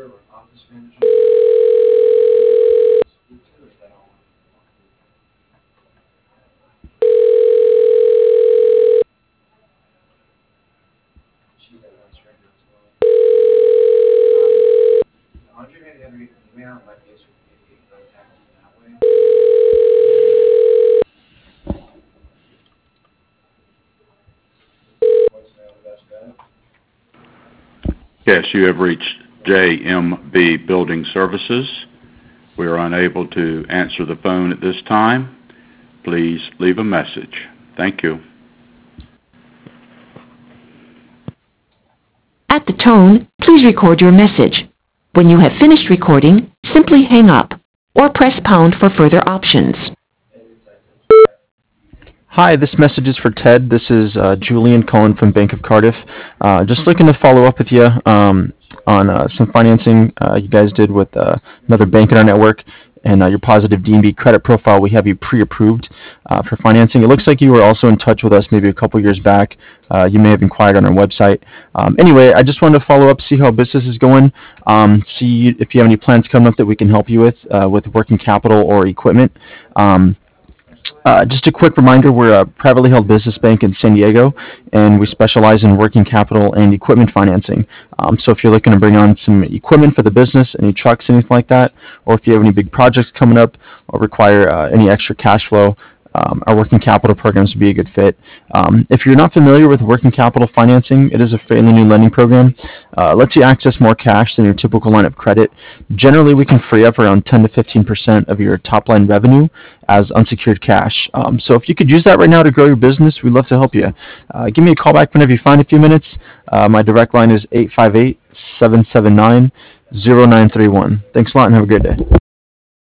Yes, you have reached JMB Building Services. We are unable to answer the phone at this time. Please leave a message. Thank you. At the tone, please record your message. When you have finished recording, simply hang up or press pound for further options. Hi, this message is for Ted. This is Julian calling from Bank of Cardiff. Just looking to follow up with you on some financing you guys did with another bank in our network, and your positive D&B credit profile. We have you pre-approved for financing. It looks like you were also in touch with us maybe a couple years back. You may have inquired on our website. Anyway, I just wanted to follow up, see how business is going, see if you have any plans coming up that we can help you with working capital or equipment. Just a quick reminder, we're a privately held business bank in San Diego, and we specialize in working capital and equipment financing. So if you're looking to bring on some equipment for the business, any trucks, anything like that, or if you have any big projects coming up or require any extra cash flow, our working capital programs would be a good fit. If you're not familiar with working capital financing, it is a fairly new lending program. Lets you access more cash than your typical line of credit. Generally, we can free up around 10 to 15% of your top line revenue as unsecured cash. So if you could use that right now to grow your business, we'd love to help you. Give me a call back whenever you find a few minutes. My direct line is 858-779-0931. Thanks a lot and have a great day.